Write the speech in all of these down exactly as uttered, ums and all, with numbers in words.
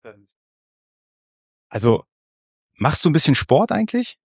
Also, machst du ein bisschen Sport eigentlich?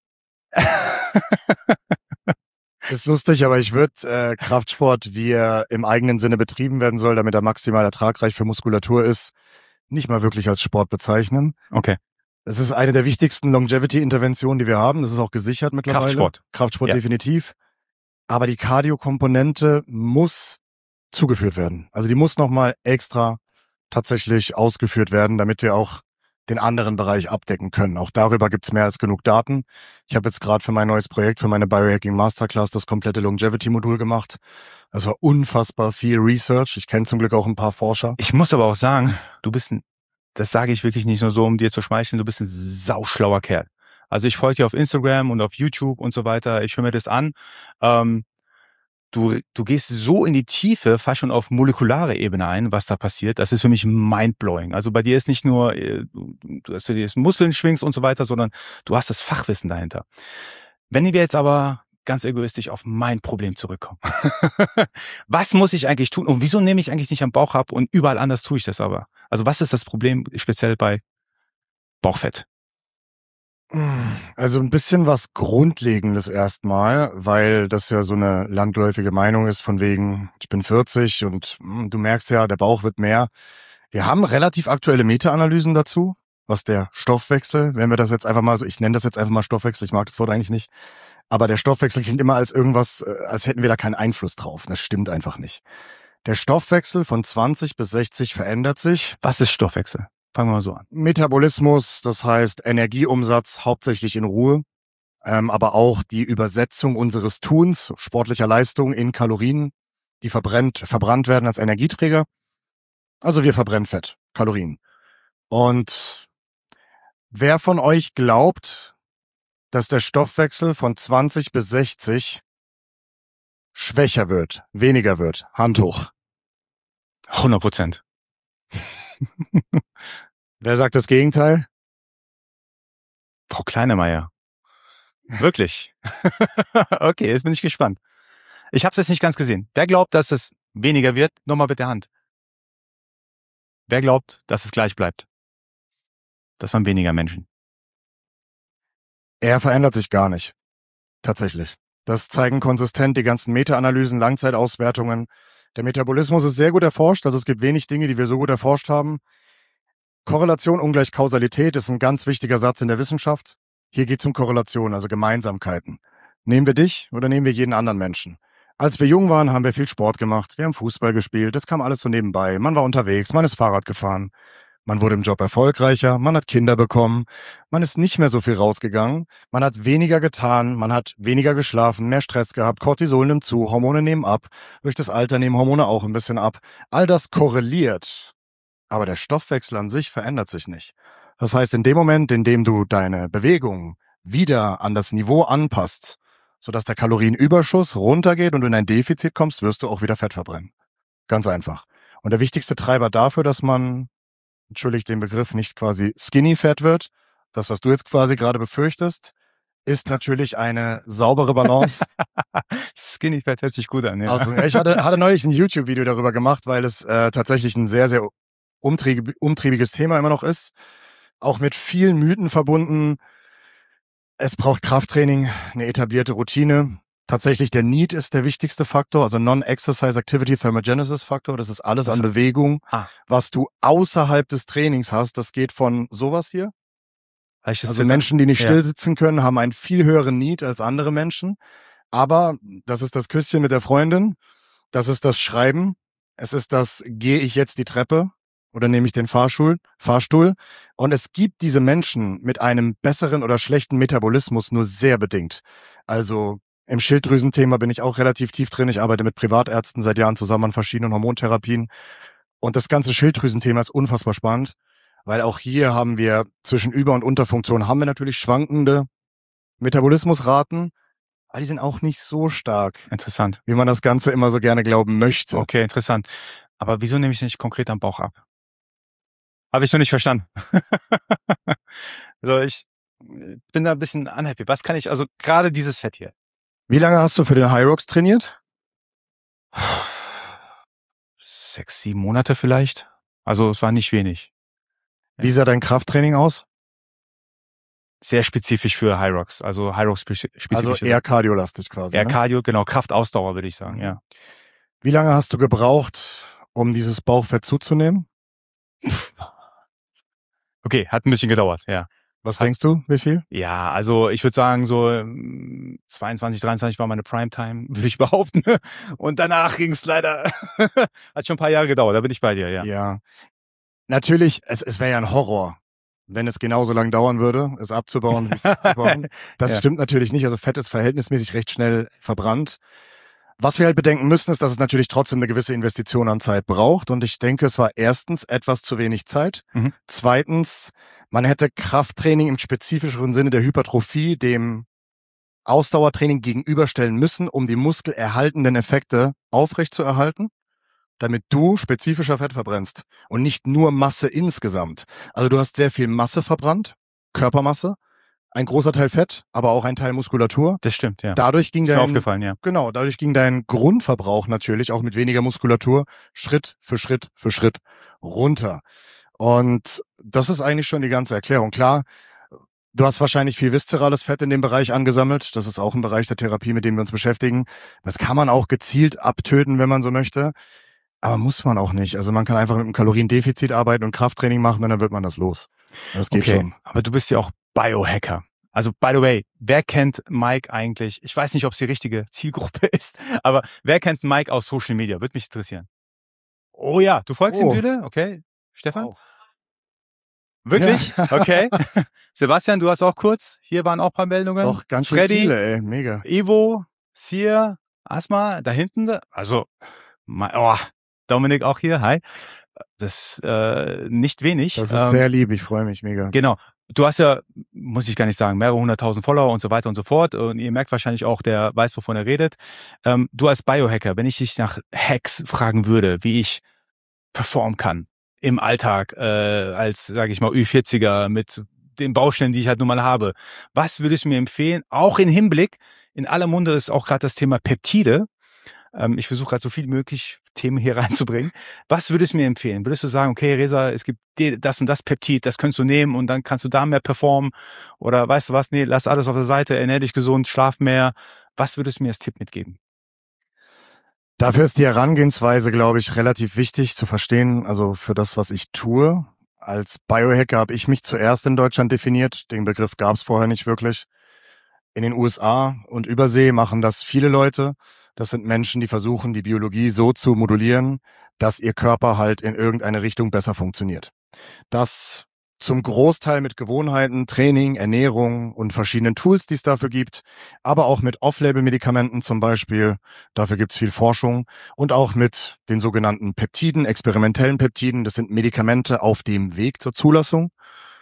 Ist lustig, aber ich würde äh, Kraftsport, wie er im eigenen Sinne betrieben werden soll, damit er maximal ertragreich für Muskulatur ist, nicht mal wirklich als Sport bezeichnen. Okay. Das ist eine der wichtigsten Longevity-Interventionen, die wir haben. Das ist auch gesichert mittlerweile. Kraftsport. Kraftsport Ja. definitiv. Aber die Cardio-Komponente muss zugeführt werden. Also die muss nochmal extra tatsächlich ausgeführt werden, damit wir auch den anderen Bereich abdecken können. Auch darüber gibt's mehr als genug Daten. Ich habe jetzt gerade für mein neues Projekt, für meine Biohacking Masterclass, das komplette Longevity-Modul gemacht. Das war unfassbar viel Research. Ich kenne zum Glück auch ein paar Forscher. Ich muss aber auch sagen, du bist ein, das sage ich wirklich nicht nur so, um dir zu schmeicheln, du bist ein sauschlauer Kerl. Also ich folge dir auf Instagram und auf YouTube und so weiter. Ich höre mir das an. Ähm, Du, du gehst so in die Tiefe, fast schon auf molekulare Ebene ein, was da passiert. Das ist für mich mindblowing. Also bei dir ist nicht nur, du, dass du dir Muskeln schwingst und so weiter, sondern du hast das Fachwissen dahinter. Wenn wir jetzt aber ganz egoistisch auf mein Problem zurückkommen. Was muss ich eigentlich tun? Und wieso nehme ich eigentlich nicht am Bauch ab und überall anders tue ich das aber? Also was ist das Problem speziell bei Bauchfett? Also ein bisschen was Grundlegendes erstmal, weil das ja so eine landläufige Meinung ist von wegen, ich bin vierzig und mh, du merkst ja, der Bauch wird mehr. Wir haben relativ aktuelle Meta-Analysen dazu, was der Stoffwechsel, wenn wir das jetzt einfach mal so, ich nenne das jetzt einfach mal Stoffwechsel, ich mag das Wort eigentlich nicht, aber der Stoffwechsel klingt immer als irgendwas, als hätten wir da keinen Einfluss drauf. Das stimmt einfach nicht. Der Stoffwechsel von zwanzig bis sechzig verändert sich. Was ist Stoffwechsel? Fangen wir mal so an. Metabolismus, das heißt Energieumsatz hauptsächlich in Ruhe, ähm, aber auch die Übersetzung unseres Tuns, sportlicher Leistung in Kalorien, die verbrennt, verbrannt werden als Energieträger. Also wir verbrennen Fett, Kalorien. Und wer von euch glaubt, dass der Stoffwechsel von zwanzig bis sechzig schwächer wird, weniger wird? Hand hoch. hundert Prozent. Wer sagt das Gegenteil? Frau Kleinemeier. Wirklich? Okay, jetzt bin ich gespannt. Ich habe es jetzt nicht ganz gesehen. Wer glaubt, dass es weniger wird? Nochmal bitte Hand. Wer glaubt, dass es gleich bleibt? Das waren weniger Menschen. Er verändert sich gar nicht. Tatsächlich. Das zeigen konsistent die ganzen Meta-Analysen, Langzeitauswertungen. Der Metabolismus ist sehr gut erforscht, also es gibt wenig Dinge, die wir so gut erforscht haben. Korrelation ungleich Kausalität ist ein ganz wichtiger Satz in der Wissenschaft. Hier geht es um Korrelation, also Gemeinsamkeiten. Nehmen wir dich oder nehmen wir jeden anderen Menschen? Als wir jung waren, haben wir viel Sport gemacht. Wir haben Fußball gespielt, das kam alles so nebenbei. Man war unterwegs, man ist Fahrrad gefahren. Man wurde im Job erfolgreicher, man hat Kinder bekommen, man ist nicht mehr so viel rausgegangen, man hat weniger getan, man hat weniger geschlafen, mehr Stress gehabt, Cortisol nimmt zu, Hormone nehmen ab, durch das Alter nehmen Hormone auch ein bisschen ab. All das korreliert, aber der Stoffwechsel an sich verändert sich nicht. Das heißt, in dem Moment, in dem du deine Bewegung wieder an das Niveau anpasst, sodass der Kalorienüberschuss runtergeht und du in ein Defizit kommst, wirst du auch wieder Fett verbrennen. Ganz einfach. Und der wichtigste Treiber dafür, dass man, entschuldigt den Begriff, nicht quasi skinny fat wird, das, was du jetzt quasi gerade befürchtest, ist natürlich eine saubere Balance. Skinny fat hört sich gut an, ja. Also, ich hatte, hatte neulich ein YouTube-Video darüber gemacht, weil es äh, tatsächlich ein sehr, sehr umtrieb, umtriebiges Thema immer noch ist. Auch mit vielen Mythen verbunden. Es braucht Krafttraining, eine etablierte Routine. Tatsächlich der Need ist der wichtigste Faktor, also Non-Exercise Activity Thermogenesis Faktor. Das ist alles an Bewegung, Ah. was du außerhalb des Trainings hast. Das geht von sowas hier. Welches Also Zittern? Menschen, die nicht Ja. still sitzen können, haben einen viel höheren Need als andere Menschen. Aber das ist das Küsschen mit der Freundin. Das ist das Schreiben. Es ist das, gehe ich jetzt die Treppe oder nehme ich den Fahrstuhl, Fahrstuhl. Und es gibt diese Menschen mit einem besseren oder schlechten Metabolismus nur sehr bedingt. Also im Schilddrüsenthema bin ich auch relativ tief drin. Ich arbeite mit Privatärzten seit Jahren zusammen an verschiedenen Hormontherapien. Und das ganze Schilddrüsenthema ist unfassbar spannend, weil auch hier haben wir zwischen Über- und Unterfunktion haben wir natürlich schwankende Metabolismusraten, aber die sind auch nicht so stark, Interessant. wie man das Ganze immer so gerne glauben möchte. Okay, interessant. Aber wieso nehme ich nicht konkret am Bauch ab? Habe ich noch nicht verstanden. Also ich bin da ein bisschen unhappy. Was kann ich, also gerade dieses Fett hier. Wie lange hast du für den Hyrox trainiert? Sechs, sieben Monate vielleicht. Also es war nicht wenig. Wie sah dein Krafttraining aus? Sehr spezifisch für High Rocks, also High Rocks spezifisch. Also eher kardiolastig quasi. Eher ne? Cardio, genau, Kraftausdauer würde ich sagen, Mhm. ja. Wie lange hast du gebraucht, um dieses Bauchfett zuzunehmen? Okay, hat ein bisschen gedauert, ja. Was Hat- denkst du, wie viel? Ja, also ich würde sagen, so ähm, zweiundzwanzig, dreiundzwanzig war meine Primetime, würde ich behaupten. Und danach ging es leider, hat schon ein paar Jahre gedauert, da bin ich bei dir, ja. Ja. Natürlich, es, es wäre ja ein Horror, wenn es genauso lang dauern würde, es abzubauen, wie es abzubauen. Das Ja. stimmt natürlich nicht. Also Fett ist verhältnismäßig recht schnell verbrannt. Was wir halt bedenken müssen, ist, dass es natürlich trotzdem eine gewisse Investition an Zeit braucht. Und ich denke, es war erstens etwas zu wenig Zeit. Mhm. Zweitens, man hätte Krafttraining im spezifischeren Sinne der Hypertrophie dem Ausdauertraining gegenüberstellen müssen, um die muskelerhaltenden Effekte aufrechtzuerhalten, damit du spezifischer Fett verbrennst und nicht nur Masse insgesamt. Also du hast sehr viel Masse verbrannt, Körpermasse, ein großer Teil Fett, aber auch ein Teil Muskulatur. Das stimmt, ja. Dadurch ging Ist mir dein, aufgefallen, ja. genau, dadurch ging dein Grundverbrauch natürlich auch mit weniger Muskulatur Schritt für Schritt für Schritt runter. Und das ist eigentlich schon die ganze Erklärung. Klar, du hast wahrscheinlich viel viszerales Fett in dem Bereich angesammelt. Das ist auch ein Bereich der Therapie, mit dem wir uns beschäftigen. Das kann man auch gezielt abtöten, wenn man so möchte. Aber muss man auch nicht. Also man kann einfach mit einem Kaloriendefizit arbeiten und Krafttraining machen und dann wird man das los. Das geht Okay, schon. aber du bist ja auch Biohacker. Also, by the way, wer kennt Mike eigentlich? Ich weiß nicht, ob es die richtige Zielgruppe ist, aber wer kennt Mike aus Social Media? Würde mich interessieren. Oh ja, du folgst Oh. ihm viele? Okay. Stefan? Auch. Wirklich? Ja. Okay. Sebastian, du hast auch kurz. Hier waren auch ein paar Meldungen. Doch, ganz schön Freddy, viele, ey. Mega. Ivo, Sir, Asma, da hinten. da- Also, mein- oh, Dominik auch hier. Hi. Das äh, nicht wenig. Das ist Ähm, sehr lieb. Ich freue mich mega. Genau. Du hast ja, muss ich gar nicht sagen, mehrere hunderttausend Follower und so weiter und so fort. Und ihr merkt wahrscheinlich auch, der weiß, wovon er redet. Ähm, du als Biohacker, wenn ich dich nach Hacks fragen würde, wie ich performen kann im Alltag, äh, als, sage ich mal, Ü vierziger mit den Baustellen, die ich halt nun mal habe, was würdest du mir empfehlen? Auch in Hinblick, in aller Munde ist auch gerade das Thema Peptide. Ähm, ich versuche gerade so viel möglich Themen hier reinzubringen. Was würdest du mir empfehlen? Würdest du sagen, okay, Reza, es gibt das und das Peptid, das könntest du nehmen und dann kannst du da mehr performen? Oder weißt du was, nee, lass alles auf der Seite, ernähr dich gesund, schlaf mehr. Was würdest du mir als Tipp mitgeben? Dafür ist die Herangehensweise, glaube ich, relativ wichtig zu verstehen, also für das, was ich tue. Als Biohacker habe ich mich zuerst in Deutschland definiert. Den Begriff gab es vorher nicht wirklich. In den U S A und Übersee machen das viele Leute. Das sind Menschen, die versuchen, die Biologie so zu modulieren, dass ihr Körper halt in irgendeine Richtung besser funktioniert. Das zum Großteil mit Gewohnheiten, Training, Ernährung und verschiedenen Tools, die es dafür gibt, aber auch mit Off-Label-Medikamenten zum Beispiel. Dafür gibt es viel Forschung und auch mit den sogenannten Peptiden, experimentellen Peptiden. Das sind Medikamente auf dem Weg zur Zulassung.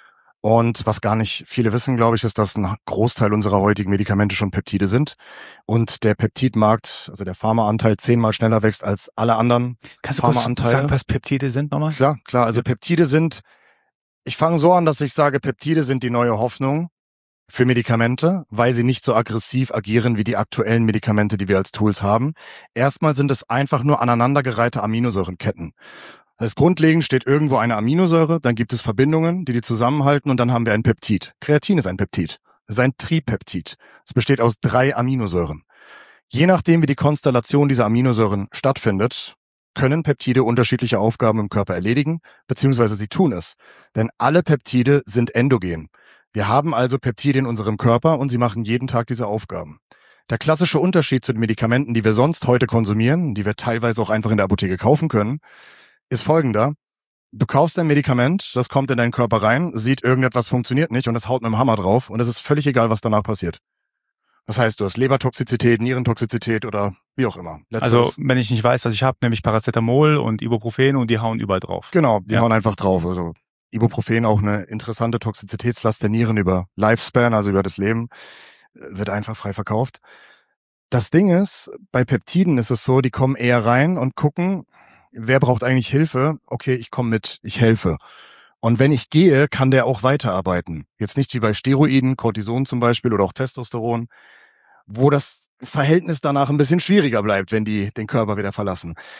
Und was gar nicht viele wissen, glaube ich, ist, dass ein Großteil unserer heutigen Medikamente schon Peptide sind. Und der Peptidmarkt, also der Pharmaanteil, zehnmal schneller wächst als alle anderen Kannst du kurz Pharmaanteile. sagen, was Peptide sind nochmal? Klar, klar. Also Ja. Peptide sind, ich fange so an, dass ich sage, Peptide sind die neue Hoffnung für Medikamente, weil sie nicht so aggressiv agieren wie die aktuellen Medikamente, die wir als Tools haben. Erstmal sind es einfach nur aneinandergereihte Aminosäurenketten. Das heißt, grundlegend steht irgendwo eine Aminosäure, dann gibt es Verbindungen, die die zusammenhalten und dann haben wir ein Peptid. Kreatin ist ein Peptid. Das ist ein Tripeptid. Es besteht aus drei Aminosäuren. Je nachdem, wie die Konstellation dieser Aminosäuren stattfindet, können Peptide unterschiedliche Aufgaben im Körper erledigen, beziehungsweise sie tun es. Denn alle Peptide sind endogen. Wir haben also Peptide in unserem Körper und sie machen jeden Tag diese Aufgaben. Der klassische Unterschied zu den Medikamenten, die wir sonst heute konsumieren, die wir teilweise auch einfach in der Apotheke kaufen können, ist folgender. Du kaufst ein Medikament, das kommt in deinen Körper rein, sieht irgendetwas funktioniert nicht und das haut mit dem Hammer drauf und es ist völlig egal, was danach passiert. Das heißt, du hast Lebertoxizität, Nierentoxizität oder wie auch immer. Also, Letzteres. wenn ich nicht weiß, was ich habe, nämlich Paracetamol und Ibuprofen und die hauen überall drauf. Genau, die Ja. hauen einfach drauf. Also Ibuprofen, auch eine interessante Toxizitätslast der Nieren über Lifespan, also über das Leben, wird einfach frei verkauft. Das Ding ist, bei Peptiden ist es so, die kommen eher rein und gucken, wer braucht eigentlich Hilfe? Okay, ich komme mit, ich helfe. Und wenn ich gehe, kann der auch weiterarbeiten. Jetzt nicht wie bei Steroiden, Cortison zum Beispiel oder auch Testosteron, wo das Verhältnis danach ein bisschen schwieriger bleibt, wenn die den Körper wieder verlassen.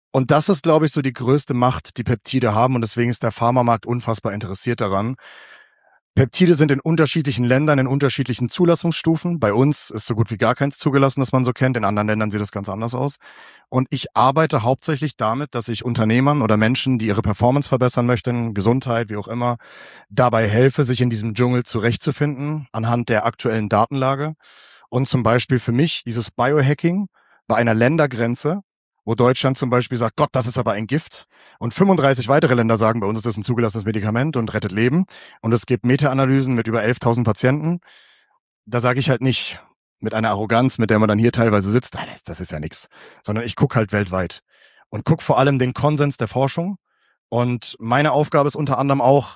Und das ist, glaube ich, so die größte Macht, die Peptide haben. Und deswegen ist der Pharmamarkt unfassbar interessiert daran. Peptide sind in unterschiedlichen Ländern in unterschiedlichen Zulassungsstufen. Bei uns ist so gut wie gar keins zugelassen, das man so kennt. In anderen Ländern sieht das ganz anders aus. Und ich arbeite hauptsächlich damit, dass ich Unternehmern oder Menschen, die ihre Performance verbessern möchten, Gesundheit, wie auch immer, dabei helfe, sich in diesem Dschungel zurechtzufinden anhand der aktuellen Datenlage. Und zum Beispiel für mich dieses Biohacking bei einer Ländergrenze, wo Deutschland zum Beispiel sagt, Gott, das ist aber ein Gift. Und fünfunddreißig weitere Länder sagen, bei uns ist das ein zugelassenes Medikament und rettet Leben. Und es gibt Meta-Analysen mit über elftausend Patienten. Da sage ich halt nicht mit einer Arroganz, mit der man dann hier teilweise sitzt, das ist ja nix. Sondern ich gucke halt weltweit und gucke vor allem den Konsens der Forschung. Und meine Aufgabe ist unter anderem auch,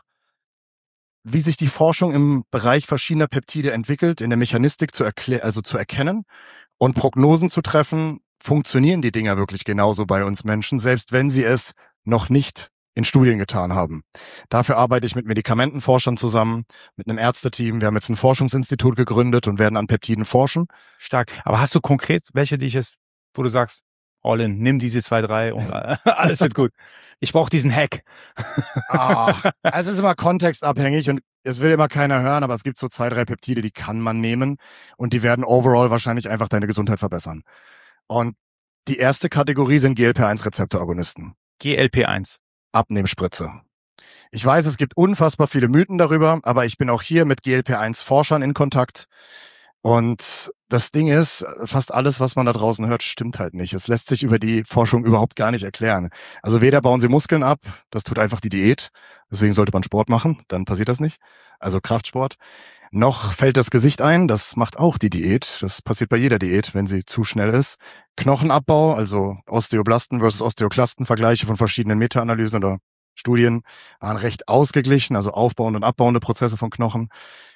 wie sich die Forschung im Bereich verschiedener Peptide entwickelt, in der Mechanistik zu erklären, also zu erkennen und Prognosen zu treffen. Funktionieren die Dinger wirklich genauso bei uns Menschen, selbst wenn sie es noch nicht in Studien getan haben. Dafür arbeite ich mit Medikamentenforschern zusammen, mit einem Ärzteteam. Wir haben jetzt ein Forschungsinstitut gegründet und werden an Peptiden forschen. Stark. Aber hast du konkret welche, die ich jetzt, wo du sagst, all in, nimm diese zwei, drei und alles wird gut. Ich brauche diesen Hack. Ah, also es ist immer kontextabhängig und es will immer keiner hören, aber es gibt so zwei, drei Peptide, die kann man nehmen und die werden overall wahrscheinlich einfach deine Gesundheit verbessern. Und die erste Kategorie sind G L P eins Rezeptoragonisten. G L P eins. Abnehmspritze. Ich weiß, es gibt unfassbar viele Mythen darüber, aber ich bin auch hier mit G L P eins Forschern in Kontakt. Und das Ding ist, fast alles, was man da draußen hört, stimmt halt nicht. Es lässt sich über die Forschung überhaupt gar nicht erklären. Also weder bauen sie Muskeln ab, das tut einfach die Diät. Deswegen sollte man Sport machen, dann passiert das nicht. Also Kraftsport. Noch fällt das Gesicht ein, das macht auch die Diät. Das passiert bei jeder Diät, wenn sie zu schnell ist. Knochenabbau, also Osteoblasten versus Osteoklasten, Vergleiche von verschiedenen Meta-Analysen oder Studien waren recht ausgeglichen, also aufbauende und abbauende Prozesse von Knochen.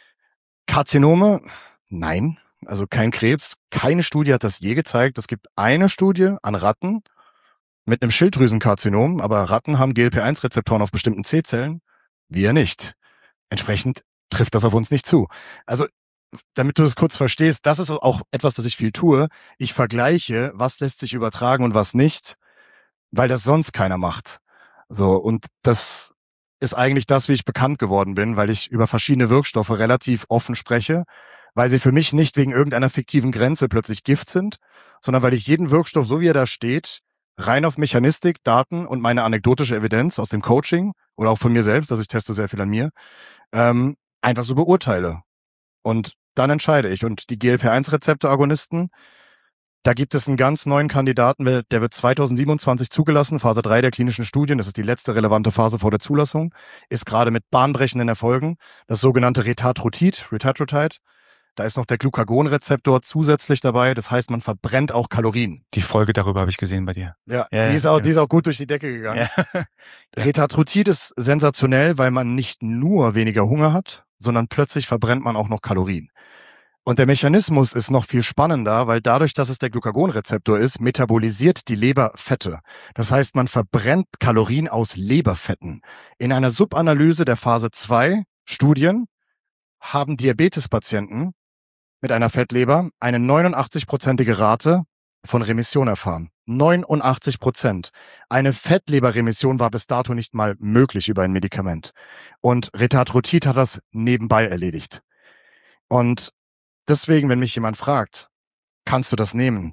Karzinome, nein, also kein Krebs. Keine Studie hat das je gezeigt. Es gibt eine Studie an Ratten mit einem Schilddrüsenkarzinom, aber Ratten haben G L P eins Rezeptoren auf bestimmten C-Zellen, wir nicht. Entsprechend trifft das auf uns nicht zu. Also, damit du es kurz verstehst, das ist auch etwas, das ich viel tue. Ich vergleiche, was lässt sich übertragen und was nicht, weil das sonst keiner macht. So, und das ist eigentlich das, wie ich bekannt geworden bin, weil ich über verschiedene Wirkstoffe relativ offen spreche, weil sie für mich nicht wegen irgendeiner fiktiven Grenze plötzlich Gift sind, sondern weil ich jeden Wirkstoff, so wie er da steht, rein auf Mechanistik, Daten und meine anekdotische Evidenz aus dem Coaching oder auch von mir selbst, also ich teste sehr viel an mir, ähm, einfach so beurteile. Und dann entscheide ich. Und die G L P eins Rezeptoragonisten, da gibt es einen ganz neuen Kandidaten, der wird zweitausendsiebenundzwanzig zugelassen, Phase drei der klinischen Studien, das ist die letzte relevante Phase vor der Zulassung, ist gerade mit bahnbrechenden Erfolgen, das sogenannte Retatrutid, Retatrutide. Da ist noch der Glucagonrezeptor zusätzlich dabei, das heißt, man verbrennt auch Kalorien. Die Folge darüber habe ich gesehen bei dir. Ja, ja die, ist auch, ja. die ist auch gut durch die Decke gegangen. Ja. Retatrutid ist sensationell, weil man nicht nur weniger Hunger hat, sondern plötzlich verbrennt man auch noch Kalorien. Und der Mechanismus ist noch viel spannender, weil dadurch, dass es der Glucagonrezeptor ist, metabolisiert die Leber Fette. Das heißt, man verbrennt Kalorien aus Leberfetten. In einer Subanalyse der Phase zwei Studien haben Diabetespatienten mit einer Fettleber eine neunundachtzig-prozentige Rate von Remission erfahren. neunundachtzig Prozent. Eine Fettleberremission war bis dato nicht mal möglich über ein Medikament. Und Retatrutid hat das nebenbei erledigt. Und deswegen, wenn mich jemand fragt, kannst du das nehmen?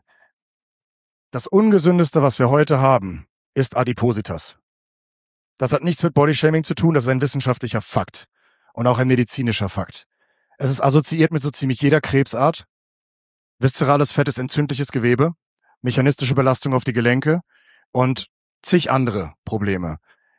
Das Ungesündeste, was wir heute haben, ist Adipositas. Das hat nichts mit Bodyshaming zu tun, das ist ein wissenschaftlicher Fakt. Und auch ein medizinischer Fakt. Es ist assoziiert mit so ziemlich jeder Krebsart. Viszerales Fett ist entzündliches Gewebe, mechanistische Belastung auf die Gelenke und zig andere Probleme.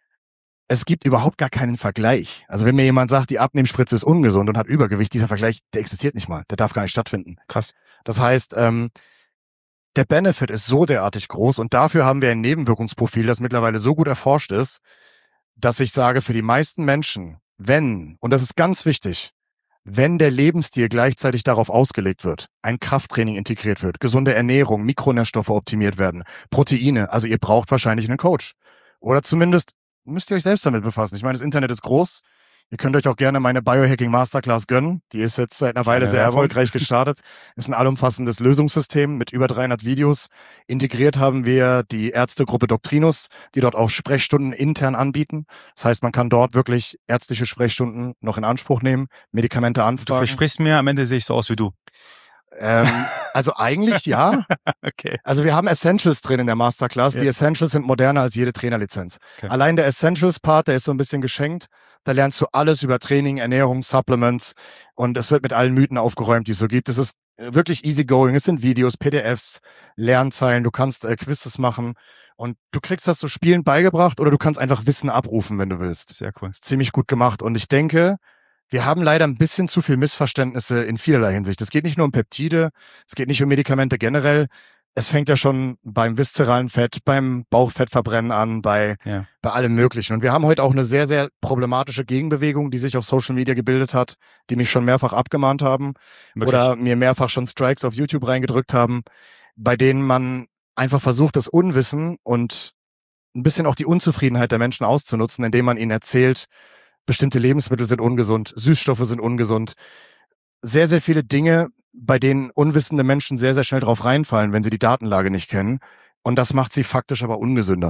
Es gibt überhaupt gar keinen Vergleich. Also wenn mir jemand sagt, die Abnehmspritze ist ungesund und hat Übergewicht, dieser Vergleich, der existiert nicht mal. Der darf gar nicht stattfinden. Krass. Das heißt, ähm, der Benefit ist so derartig groß und dafür haben wir ein Nebenwirkungsprofil, das mittlerweile so gut erforscht ist, dass ich sage, für die meisten Menschen, wenn, und das ist ganz wichtig, wenn der Lebensstil gleichzeitig darauf ausgelegt wird, ein Krafttraining integriert wird, gesunde Ernährung, Mikronährstoffe optimiert werden, Proteine, also ihr braucht wahrscheinlich einen Coach. Oder zumindest müsst ihr euch selbst damit befassen. Ich meine, das Internet ist groß. Ihr könnt euch auch gerne meine Biohacking Masterclass gönnen. Die ist jetzt seit einer Weile sehr erfolgreich gestartet. Ist ein allumfassendes Lösungssystem mit über dreihundert Videos. Integriert haben wir die Ärztegruppe Doctrinus, die dort auch Sprechstunden intern anbieten. Das heißt, man kann dort wirklich ärztliche Sprechstunden noch in Anspruch nehmen, Medikamente anfragen. Du versprichst mir, am Ende sehe ich so aus wie du. Ähm, also eigentlich ja. Okay. Also wir haben Essentials drin in der Masterclass. Ja. Die Essentials sind moderner als jede Trainerlizenz. Okay. Allein der Essentials-Part, der ist so ein bisschen geschenkt. Da lernst du alles über Training, Ernährung, Supplements und es wird mit allen Mythen aufgeräumt, die es so gibt. Es ist wirklich easygoing. Es sind Videos, P D Fs, Lernzeilen. Du kannst äh, Quizzes machen und du kriegst das so spielend beigebracht oder du kannst einfach Wissen abrufen, wenn du willst. Sehr cool. Ist ziemlich gut gemacht und ich denke, wir haben leider ein bisschen zu viel Missverständnisse in vielerlei Hinsicht. Es geht nicht nur um Peptide, es geht nicht um Medikamente generell. Es fängt ja schon beim viszeralen Fett, beim Bauchfettverbrennen an, bei, ja. bei allem Möglichen. Und wir haben heute auch eine sehr, sehr problematische Gegenbewegung, die sich auf Social Media gebildet hat, die mich schon mehrfach abgemahnt haben Wirklich? oder mir mehrfach schon Strikes auf YouTube reingedrückt haben, bei denen man einfach versucht, das Unwissen und ein bisschen auch die Unzufriedenheit der Menschen auszunutzen, indem man ihnen erzählt, bestimmte Lebensmittel sind ungesund, Süßstoffe sind ungesund. Sehr, sehr viele Dinge, bei denen unwissende Menschen sehr, sehr schnell drauf reinfallen, wenn sie die Datenlage nicht kennen. Und das macht sie faktisch aber ungesünder.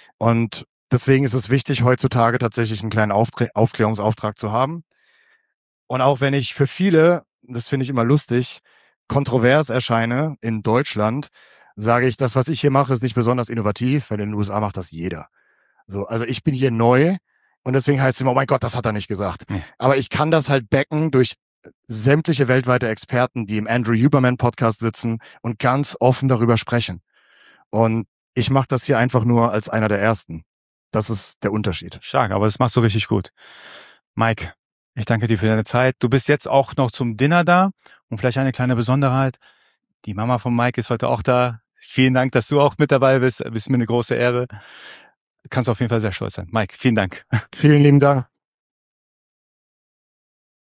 Und deswegen ist es wichtig, heutzutage tatsächlich einen kleinen Aufträ- Aufklärungsauftrag zu haben. Und auch wenn ich für viele, das finde ich immer lustig, kontrovers erscheine in Deutschland, sage ich, das, was ich hier mache, ist nicht besonders innovativ, weil in den U S A macht das jeder. So, also ich bin hier neu. Und deswegen heißt es immer, oh mein Gott, das hat er nicht gesagt. Ja. Aber ich kann das halt backen durch sämtliche weltweite Experten, die im Andrew Huberman Podcast sitzen und ganz offen darüber sprechen. Und ich mache das hier einfach nur als einer der Ersten. Das ist der Unterschied. Stark, aber das machst du richtig gut. Mike, ich danke dir für deine Zeit. Du bist jetzt auch noch zum Dinner da und vielleicht eine kleine Besonderheit. Die Mama von Mike ist heute auch da. Vielen Dank, dass du auch mit dabei bist. Das ist mir eine große Ehre. Du kannst auf jeden Fall sehr stolz sein. Mike, vielen Dank. Vielen lieben Dank.